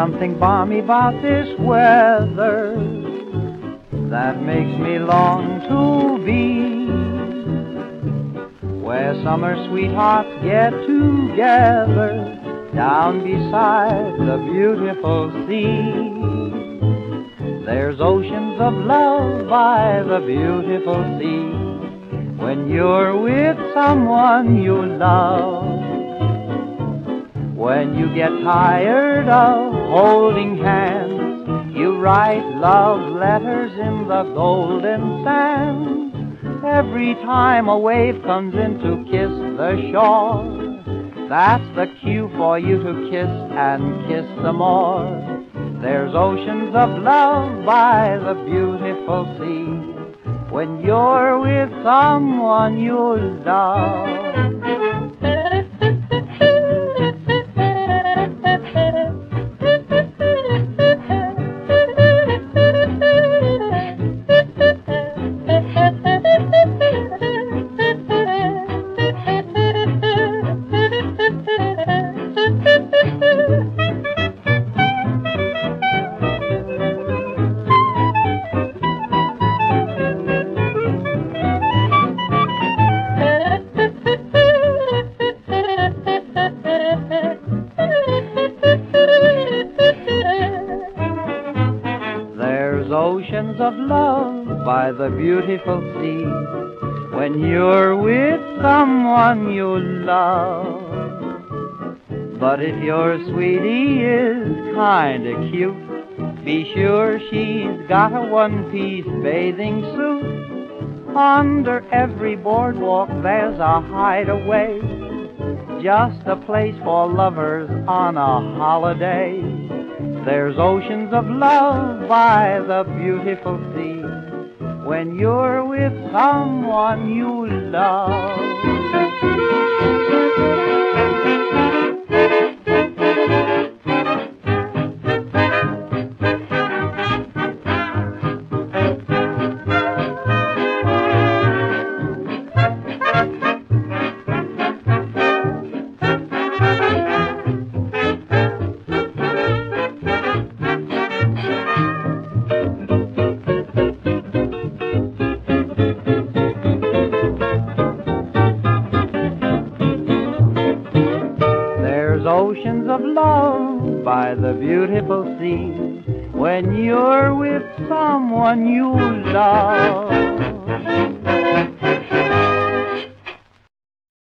something balmy about this weather that makes me long to be where summer sweethearts get together down beside the beautiful sea. There's oceans of love by the beautiful sea when you're with someone you love. When you get tired of holding hands, you write love letters in the golden sand. Every time a wave comes in to kiss the shore, that's the cue for you to kiss and kiss some more. There's oceans of love by the beautiful sea when you're with someone you love. There's oceans of love by the beautiful sea when you're with someone you love. But if your sweetie is kinda cute, be sure she's got a one-piece bathing suit. Under every boardwalk there's a hideaway, just a place for lovers on a holiday. There's oceans of love by the beautiful sea when you're with someone you love. There's oceans of love by the beautiful sea when you're with someone you love.